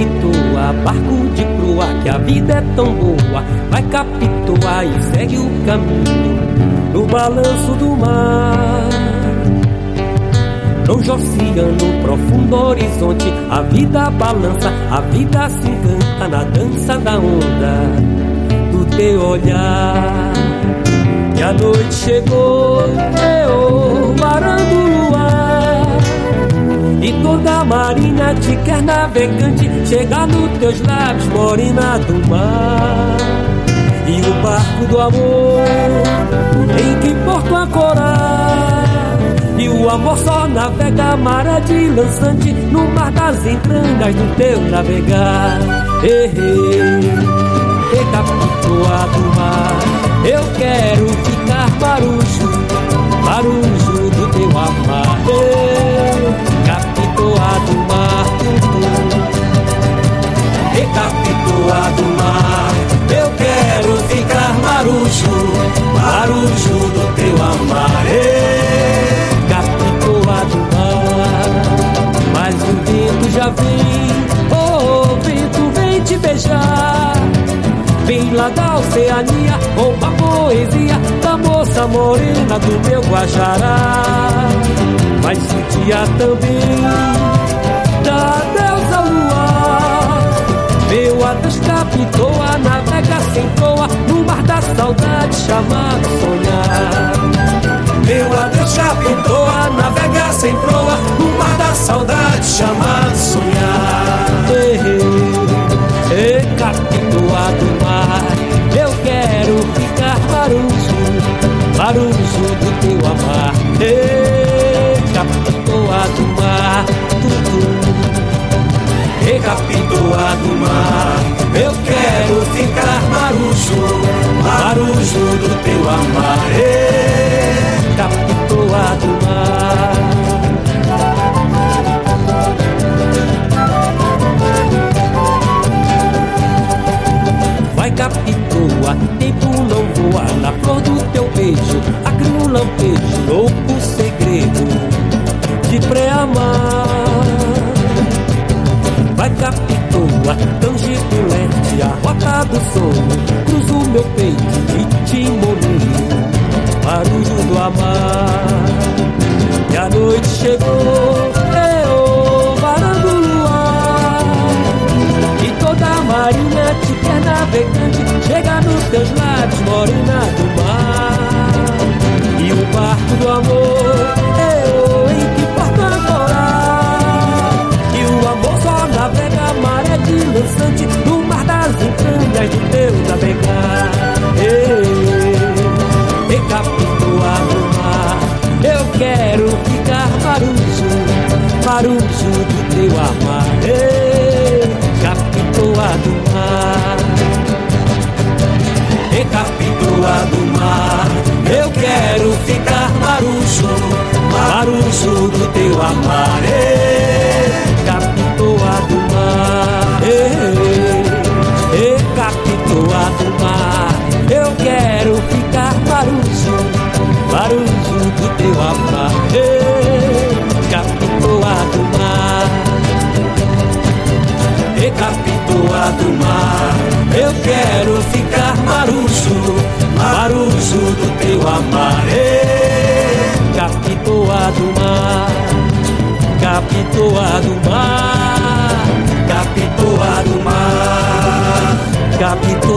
Capitoa, barco de proa, que a vida é tão boa. Vai capitoar e segue o caminho no balanço do mar. Longe oceano, profundo horizonte, a vida balança, a vida se encanta na dança da onda do teu olhar. E a noite chegou, eu varando o luar, e toda a marinha te quer navegante, chegar nos teus lábios, morena do mar. E o barco do amor, em que porto ancorar? E o amor só navega maré de lançante, no mar das entranhas do teu navegar. Capitoa do mar, eu quero ficar marujo, marujo do teu amar. Capitoa do mar, Capitoa do mar, eu quero ficar marujo, marujo do teu amar. Capitoa do mar, mas o vento já vem, oh, vento vem te beijar. Vem lá da Oceania, com a poesia da moça morena do meu Guajará. Mas o dia também da deusa luar. Meu adeus Capitoa, navega sem proa no mar da saudade chamado sonhar. Meu adeus Capitoa, navega sem proa no mar da saudade chamado sonhar. Capitoa do mar, eu quero ficar marujo, marujo do teu amar. Capitoa do mar, Capitoa do mar, eu quero ficar marujo, marujo do teu amar. Capitoa do mar. Vai Capitoa, tempo não voa, na flor do teu beijo acre um lampejo, louco segredo de pré-amar. Vai Capitoa, tangibulete, a rota do sono, cruzo meu peito e timoneio, barulho do amar. E a noite chegou, eu varando o luar, e toda a marinha te quer navegante, chega nos teus lábios, morena do mar. E o barco do amor, eu em que porto ancorar? E o amor só navega maré de lançante, no mar das entranhas do teu navegar. Capitoa do mar, eu quero ficar marujo, marujo do teu amar. Capitoa do mar, Capitoa do mar, eu quero ficar marujo, marujo do teu amar. Capitoa do mar, Capitoa do mar, eu quero ficar marujo, marujo do teu amar. Capitoa do mar, Capitoa do mar, eu quero ficar marujo, marujo do teu amar. Capitoa do mar, Capitoa do mar, Capitoa do mar, Capitoa.